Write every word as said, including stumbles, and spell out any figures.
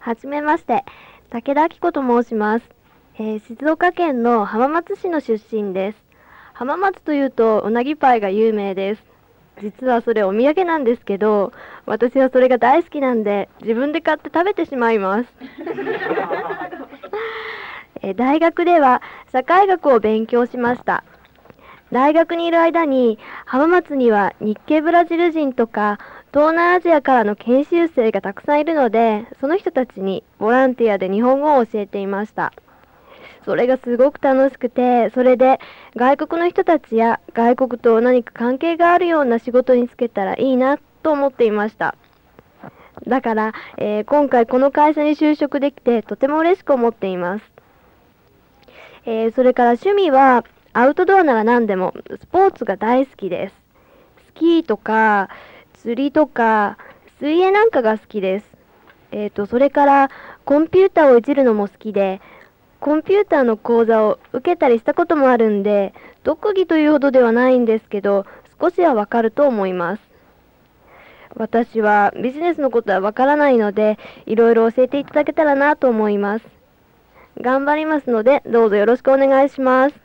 はじめまして、武田明子と申します。えー静岡県の浜松市の出身です。浜松というとうなぎパイが有名です。実はそれお土産なんですけど、私はそれが大好きなんで自分で買って食べてしまいます。えー大学では社会学を勉強しました。大学にいる間に浜松には日系ブラジル人とか東南アジアからの研修生がたくさんいるので、その人たちにボランティアで日本語を教えていました。それがすごく楽しくて、それで外国の人たちや外国と何か関係があるような仕事に就けたらいいなと思っていました。だから、えー今回この会社に就職できてとても嬉しく思っています。えーそれから趣味はアウトドアなら何でもスポーツが大好きです。スキーとか釣りとか水泳なんかが好きです。えーと、それからコンピューターをいじるのも好きで、コンピューターの講座を受けたりしたこともあるんで、特技というほどではないんですけど、少しはわかると思います。私はビジネスのことはわからないので、いろいろ教えていただけたらなと思います。頑張りますので、どうぞよろしくお願いします。